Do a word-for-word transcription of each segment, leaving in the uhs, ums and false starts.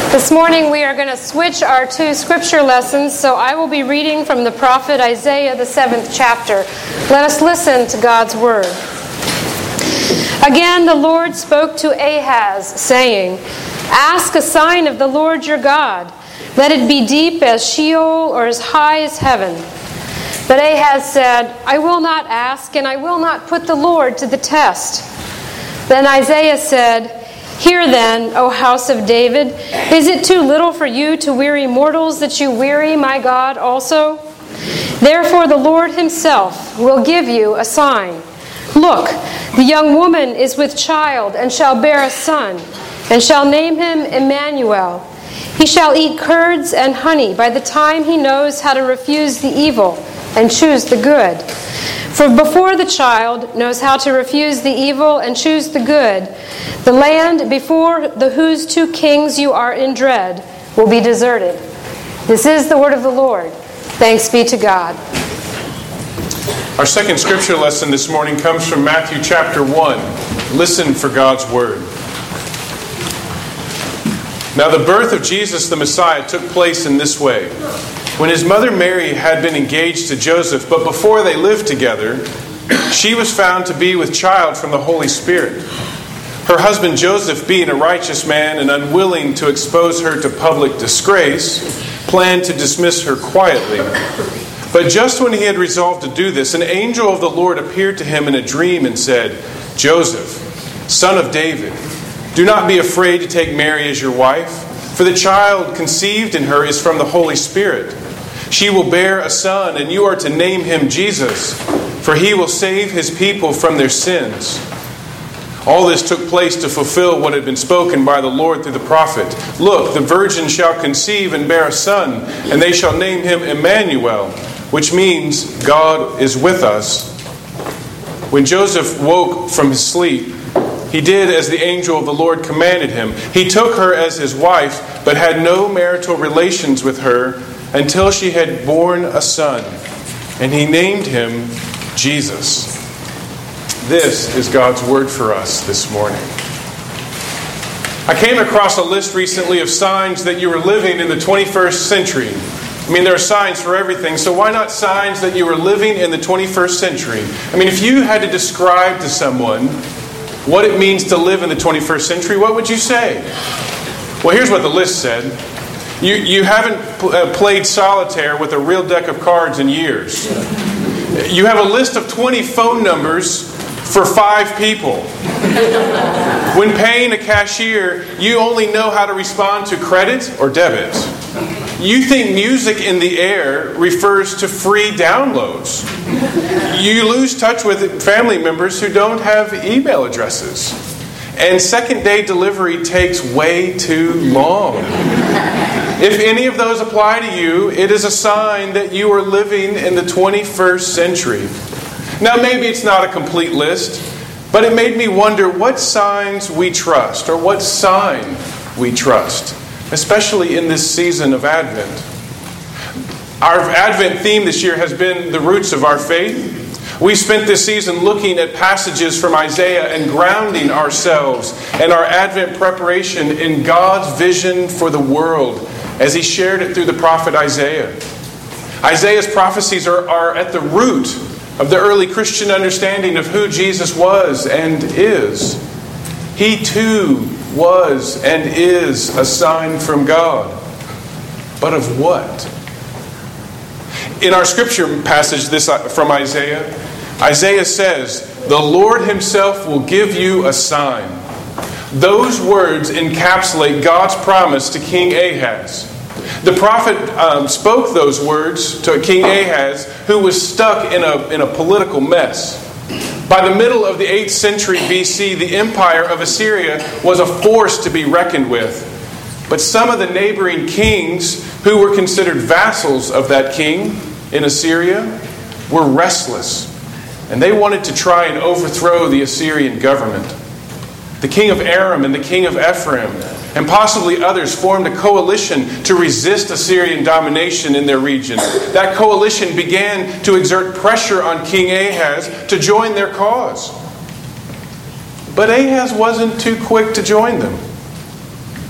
This morning we are going to switch our two scripture lessons, so I will be reading from the prophet Isaiah, the seventh chapter. Let us listen to God's word. Again, the Lord spoke to Ahaz, saying, "Ask a sign of the Lord your God. Let it be deep as Sheol or as high as heaven." But Ahaz said, "I will not ask, and I will not put the Lord to the test." Then Isaiah said, "Hear then, O house of David, is it too little for you to weary mortals that you weary my God also? Therefore the Lord himself will give you a sign. Look, the young woman is with child and shall bear a son, and shall name him Emmanuel. He shall eat curds and honey by the time he knows how to refuse the evil and choose the good. For before the child knows how to refuse the evil and choose the good, the land before the whose two kings you are in dread will be deserted." This is the word of the Lord. Thanks be to God. Our second scripture lesson this morning comes from Matthew chapter one. Listen for God's word. Now the birth of Jesus the Messiah took place in this way. When his mother Mary had been engaged to Joseph, but before they lived together, she was found to be with child from the Holy Spirit. Her husband Joseph, being a righteous man and unwilling to expose her to public disgrace, planned to dismiss her quietly. But just when he had resolved to do this, an angel of the Lord appeared to him in a dream and said, "Joseph, son of David, do not be afraid to take Mary as your wife, for the child conceived in her is from the Holy Spirit. She will bear a son, and you are to name him Jesus, for he will save his people from their sins." All this took place to fulfill what had been spoken by the Lord through the prophet. "Look, the virgin shall conceive and bear a son, and they shall name him Emmanuel," which means God is with us. When Joseph woke from his sleep, he did as the angel of the Lord commanded him. He took her as his wife, but had no marital relations with her until she had borne a son, and he named him Jesus. This is God's word for us this morning. I came across a list recently of signs that you were living in the twenty-first century. I mean, there are signs for everything, so why not signs that you were living in the twenty-first century? I mean, if you had to describe to someone what it means to live in the twenty-first century, what would you say? Well, here's what the list said. You, you haven't pl- uh, played solitaire with a real deck of cards in years. You have a list of twenty phone numbers for five people. When paying a cashier, you only know how to respond to credit or debit. You think music in the air refers to free downloads. You lose touch with family members who don't have email addresses. And second-day delivery takes way too long. If any of those apply to you, it is a sign that you are living in the twenty-first century. Now, maybe it's not a complete list, but it made me wonder what signs we trust, or what sign we trust, especially in this season of Advent. Our Advent theme this year has been the roots of our faith. We spent this season looking at passages from Isaiah and grounding ourselves and our Advent preparation in God's vision for the world as he shared it through the prophet Isaiah. Isaiah's prophecies are, are at the root of the early Christian understanding of who Jesus was and is. He too was and is a sign from God. But of what? In our scripture passage this from Isaiah, Isaiah says, "The Lord himself will give you a sign." Those words encapsulate God's promise to King Ahaz. The prophet um, spoke those words to King Ahaz, who was stuck in a, in a political mess. By the middle of the eighth century B C, the empire of Assyria was a force to be reckoned with. But some of the neighboring kings who were considered vassals of that king in Assyria were restless, and they wanted to try and overthrow the Assyrian government. The king of Aram and the king of Ephraim, and possibly others, formed a coalition to resist Assyrian domination in their region. That coalition began to exert pressure on King Ahaz to join their cause. But Ahaz wasn't too quick to join them.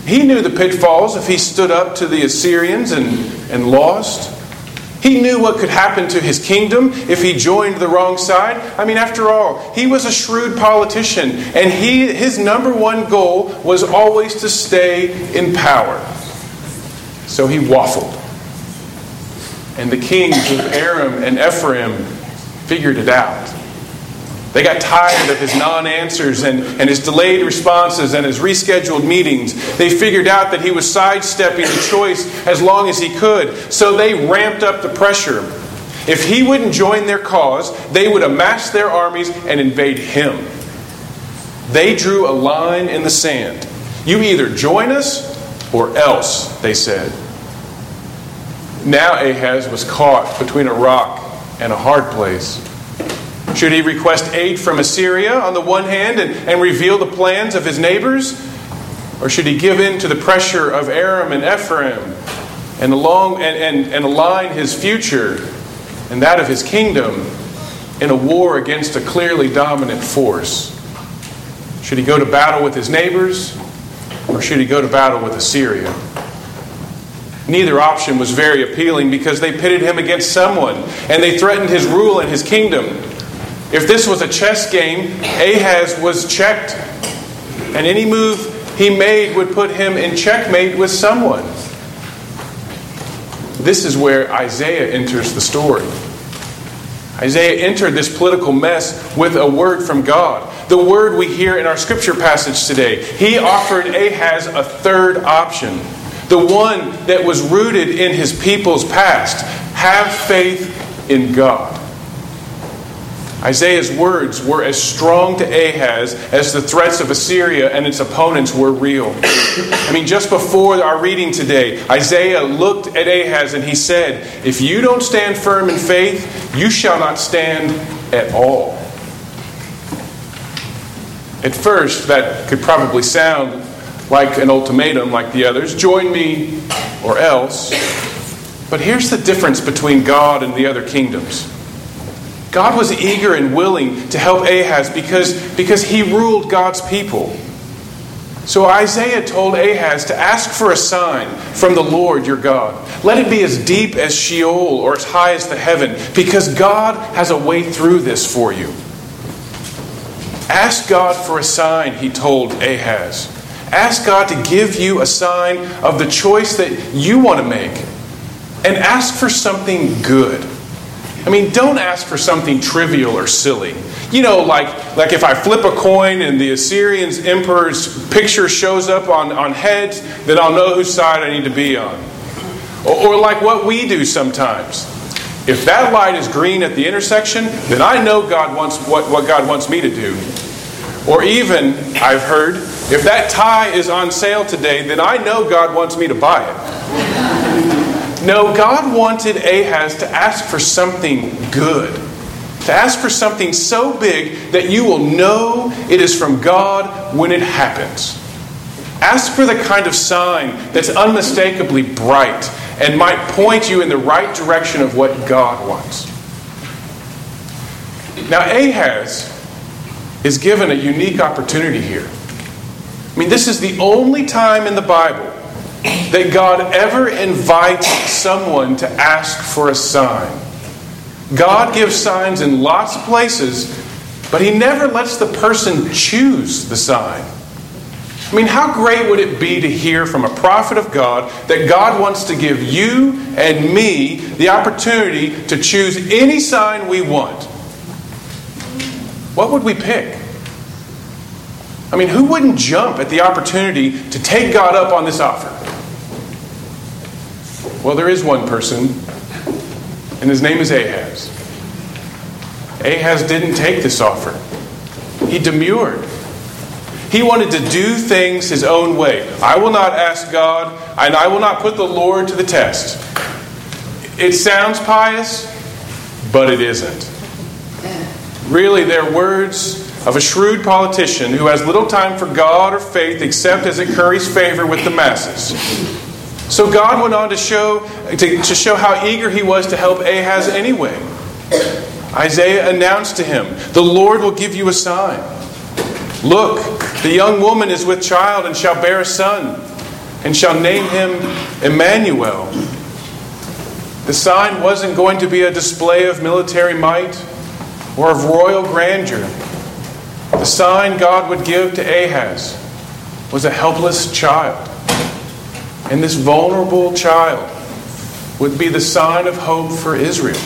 He knew the pitfalls if he stood up to the Assyrians and, and lost. He knew what could happen to his kingdom if he joined the wrong side. I mean, after all, he was a shrewd politician, and he his number one goal was always to stay in power. So he waffled. And the kings of Aram and Ephraim figured it out. They got tired of his non-answers and, and his delayed responses and his rescheduled meetings. They figured out that he was sidestepping the choice as long as he could. So they ramped up the pressure. If he wouldn't join their cause, they would amass their armies and invade him. They drew a line in the sand. You either join us or else, they said. Now Ahaz was caught between a rock and a hard place. Should he request aid from Assyria on the one hand and, and reveal the plans of his neighbors? Or should he give in to the pressure of Aram and Ephraim and, along, and, and, and align his future and that of his kingdom in a war against a clearly dominant force? Should he go to battle with his neighbors? Or should he go to battle with Assyria? Neither option was very appealing because they pitted him against someone and they threatened his rule and his kingdom. If this was a chess game, Ahaz was checked. And any move he made would put him in checkmate with someone. This is where Isaiah enters the story. Isaiah entered this political mess with a word from God. The word we hear in our scripture passage today. He offered Ahaz a third option. The one that was rooted in his people's past. Have faith in God. Isaiah's words were as strong to Ahaz as the threats of Assyria and its opponents were real. I mean, just before our reading today, Isaiah looked at Ahaz and he said, if you don't stand firm in faith, you shall not stand at all. At first, that could probably sound like an ultimatum like the others. Join me or else. But here's the difference between God and the other kingdoms. God was eager and willing to help Ahaz because, because he ruled God's people. So Isaiah told Ahaz to ask for a sign from the Lord your God. Let it be as deep as Sheol or as high as the heaven, because God has a way through this for you. Ask God for a sign, he told Ahaz. Ask God to give you a sign of the choice that you want to make. And ask for something good. I mean, don't ask for something trivial or silly. You know, like, like if I flip a coin and the Assyrian emperor's picture shows up on, on heads, then I'll know whose side I need to be on. Or, or like what we do sometimes. If that light is green at the intersection, then I know God wants what, what God wants me to do. Or even, I've heard, if that tie is on sale today, then I know God wants me to buy it. No, God wanted Ahaz to ask for something good. To ask for something so big that you will know it is from God when it happens. Ask for the kind of sign that's unmistakably bright and might point you in the right direction of what God wants. Now, Ahaz is given a unique opportunity here. I mean, this is the only time in the Bible that God ever invites someone to ask for a sign. God gives signs in lots of places, but He never lets the person choose the sign. I mean, how great would it be to hear from a prophet of God that God wants to give you and me the opportunity to choose any sign we want? What would we pick? I mean, who wouldn't jump at the opportunity to take God up on this offer? Well, there is one person, and his name is Ahaz. Ahaz didn't take this offer. He demurred. He wanted to do things his own way. I will not ask God, and I will not put the Lord to the test. It sounds pious, but it isn't. Really, they're words of a shrewd politician who has little time for God or faith except as it curries favor with the masses. So God went on to show, to, to show how eager he was to help Ahaz anyway. Isaiah announced to him, the Lord will give you a sign. Look, the young woman is with child and shall bear a son. and shall name him Emmanuel. The sign wasn't going to be a display of military might or of royal grandeur. The sign God would give to Ahaz was a helpless child. And this vulnerable child would be the sign of hope for Israel.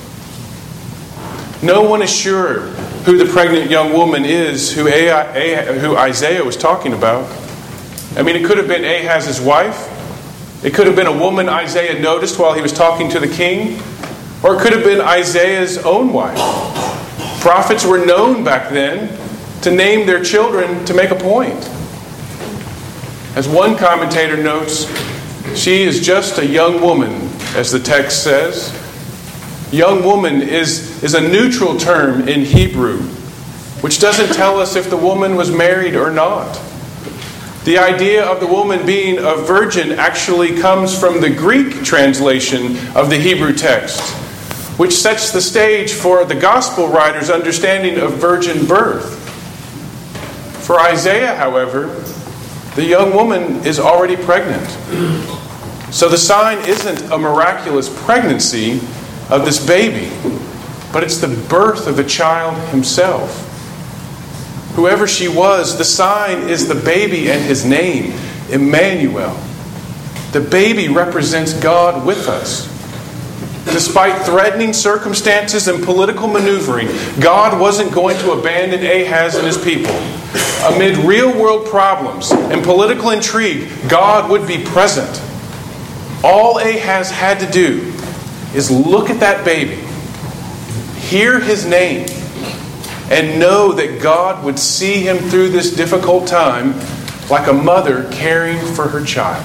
No one is sure who the pregnant young woman is who, who Isaiah was talking about. I mean, it could have been Ahaz's wife. It could have been a woman Isaiah noticed while he was talking to the king. Or it could have been Isaiah's own wife. Prophets were known back then to name their children to make a point. As one commentator notes, she is just a young woman, as the text says. Young woman is, is a neutral term in Hebrew, which doesn't tell us if the woman was married or not. The idea of the woman being a virgin actually comes from the Greek translation of the Hebrew text, which sets the stage for the gospel writer's understanding of virgin birth. For Isaiah, however, the young woman is already pregnant. So the sign isn't a miraculous pregnancy of this baby, but it's the birth of the child himself. Whoever she was, the sign is the baby and his name, Emmanuel. The baby represents God with us. Despite threatening circumstances and political maneuvering, God wasn't going to abandon Ahaz and his people. Amid real-world problems and political intrigue, God would be present. All Ahaz had to do is look at that baby, hear his name, and know that God would see him through this difficult time like a mother caring for her child.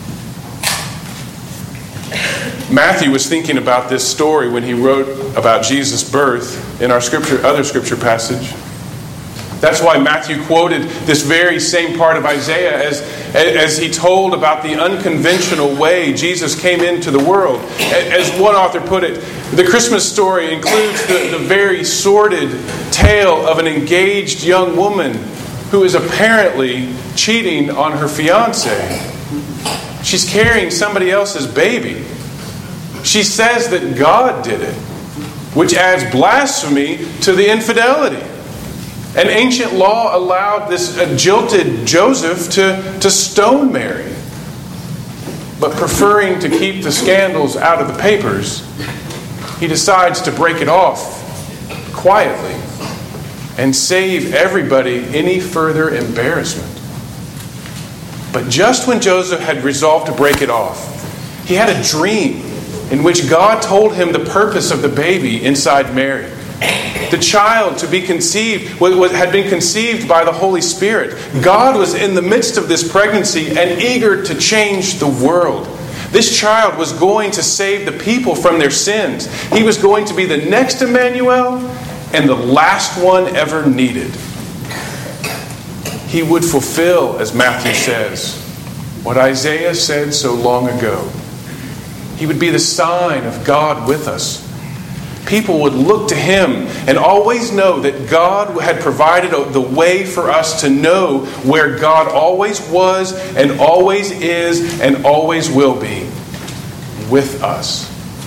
Matthew was thinking about this story when he wrote about Jesus' birth in our scripture, other scripture passage. That's why Matthew quoted this very same part of Isaiah as, as he told about the unconventional way Jesus came into the world. As one author put it, the Christmas story includes the, the very sordid tale of an engaged young woman who is apparently cheating on her fiancé. She's carrying somebody else's baby. She says that God did it, which adds blasphemy to the infidelity. And ancient law allowed this uh, jilted Joseph to, to stone Mary. But preferring to keep the scandals out of the papers, he decides to break it off quietly and save everybody any further embarrassment. But just when Joseph had resolved to break it off, he had a dream in which God told him the purpose of the baby inside Mary. The child to be conceived had been conceived by the Holy Spirit. God was in the midst of this pregnancy and eager to change the world. This child was going to save the people from their sins. He was going to be the next Emmanuel and the last one ever needed. He would fulfill, as Matthew says, what Isaiah said so long ago. He would be the sign of God with us. People would look to him and always know that God had provided the way for us to know where God always was and always is and always will be with us.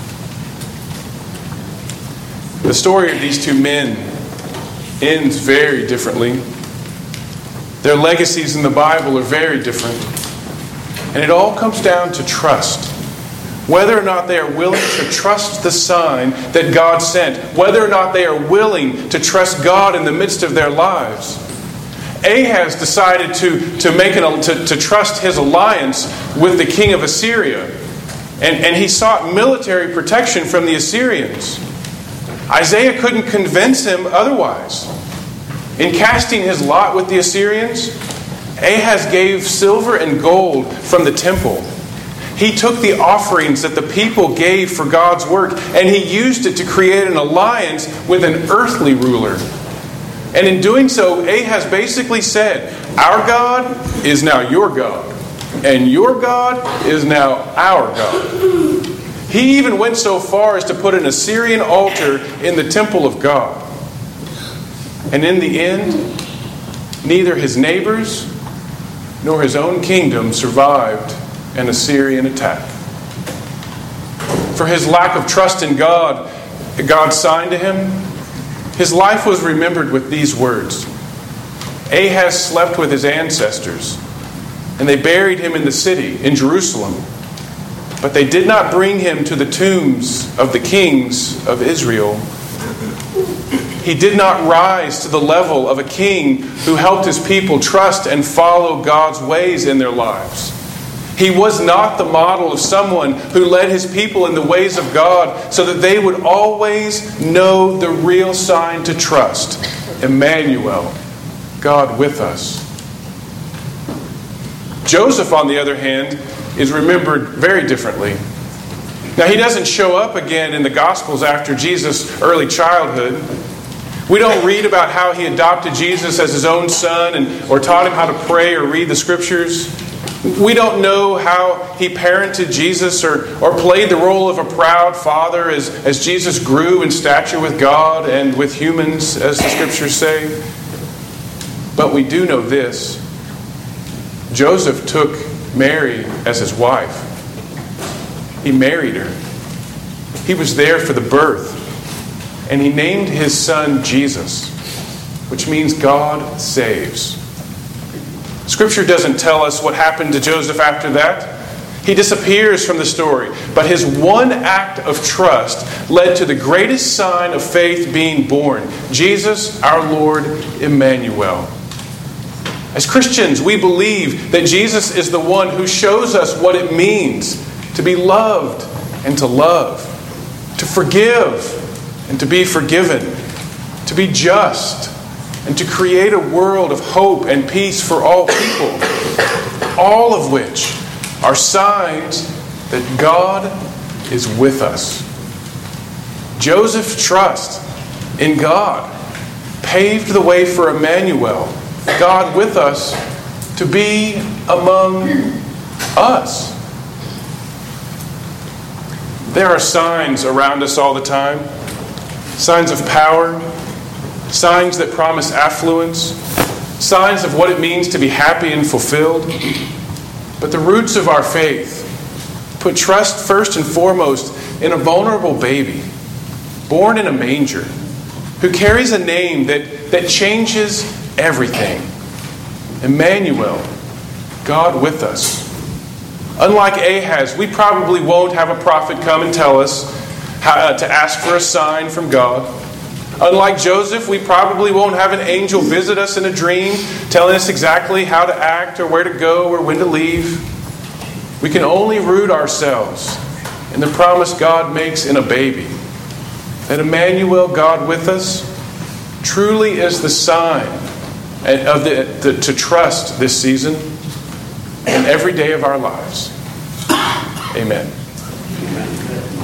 The story of these two men ends very differently. Their legacies in the Bible are very different. And it all comes down to trust. Whether or not they are willing to trust the sign that God sent. Whether or not they are willing to trust God in the midst of their lives. Ahaz decided to, to, make an, to, to trust his alliance with the king of Assyria. And, and he sought military protection from the Assyrians. Isaiah couldn't convince him otherwise. In casting his lot with the Assyrians, Ahaz gave silver and gold from the temple. He took the offerings that the people gave for God's work and he used it to create an alliance with an earthly ruler. And in doing so, Ahaz basically said, our God is now your God, and your God is now our God. He even went so far as to put an Assyrian altar in the temple of God. And in the end, neither his neighbors nor his own kingdom survived an Assyrian attack. For his lack of trust in God, God's sign to him, his life was remembered with these words. Ahaz slept with his ancestors, and they buried him in the city, in Jerusalem. But they did not bring him to the tombs of the kings of Israel. He did not rise to the level of a king who helped his people trust and follow God's ways in their lives. He was not the model of someone who led his people in the ways of God so that they would always know the real sign to trust. Emmanuel, God with us. Joseph, on the other hand, is remembered very differently. Now, he doesn't show up again in the Gospels after Jesus' early childhood. We don't read about how he adopted Jesus as his own son and or taught him how to pray or read the Scriptures. We don't know how he parented Jesus or, or played the role of a proud father as, as Jesus grew in stature with God and with humans, as the Scriptures say. But we do know this. Joseph took Mary as his wife. He married her. He was there for the birth. And he named his son Jesus, which means God saves. Scripture doesn't tell us what happened to Joseph after that. He disappears from the story. But his one act of trust led to the greatest sign of faith being born. Jesus, our Lord, Emmanuel. As Christians, we believe that Jesus is the one who shows us what it means to be loved and to love, to forgive and to be forgiven, to be just, and to create a world of hope and peace for all people, all of which are signs that God is with us. Joseph's trust in God paved the way for Emmanuel, God with us, to be among us. There are signs around us all the time. Signs of power, signs that promise affluence, signs of what it means to be happy and fulfilled. But the roots of our faith put trust first and foremost in a vulnerable baby, born in a manger, who carries a name that, that changes everything. Emmanuel, God with us. Unlike Ahaz, we probably won't have a prophet come and tell us how uh, to ask for a sign from God. Unlike Joseph, we probably won't have an angel visit us in a dream telling us exactly how to act or where to go or when to leave. We can only root ourselves in the promise God makes in a baby, that Emmanuel, God with us, truly is the sign of the, the, to trust this season and every day of our lives. Amen.